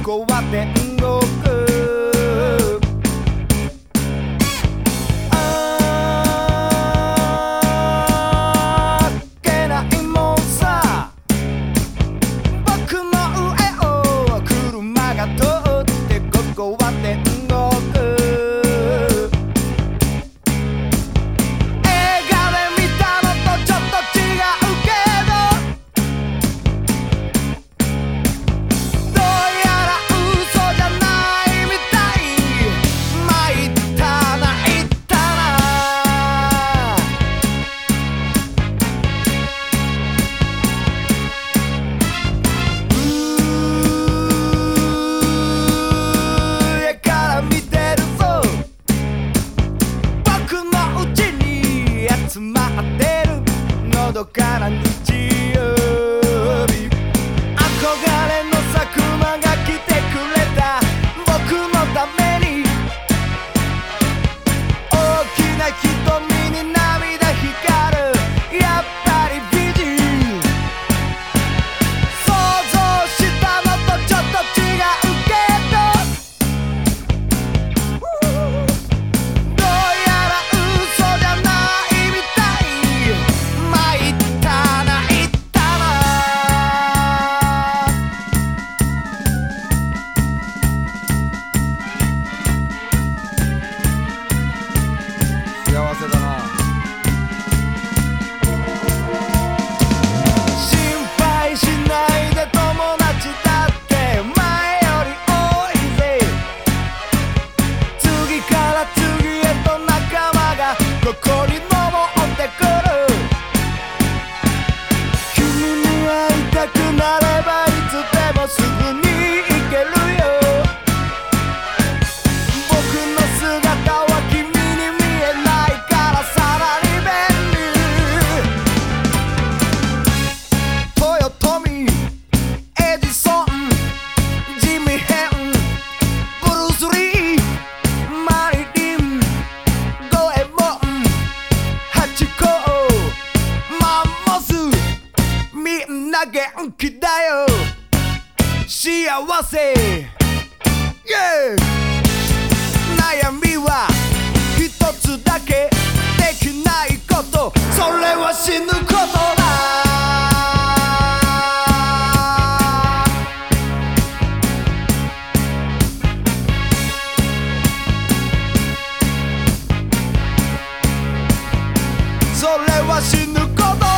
こは天国あっけないもんさ僕の上を車が通ってここは天国のどかな日曜日憧れの佐久間が来てくれた僕のために大きな瞳に涙光るやっぱり美人想像したのとちょっと違うけどどうやら嘘じゃないみたい参ったな言ったな幸せだな心配しないで友達だって前より多いぜ次から次へと仲間がここに登ってくる君に会いたくなればいつでもすぐに行けるよ僕の姿は君に見えないからさらに便利豊臣エジソンジミヘンブルース・リーマリリンドエモンハチ公マンモスみんな元気だよ幸せ、yeah! 悩みは一つだけできないことそれは死ぬことだそれは死ぬことだ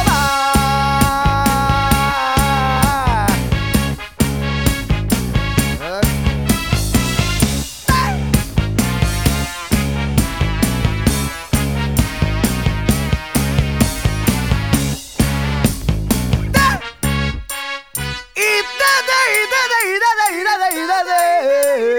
いたぜ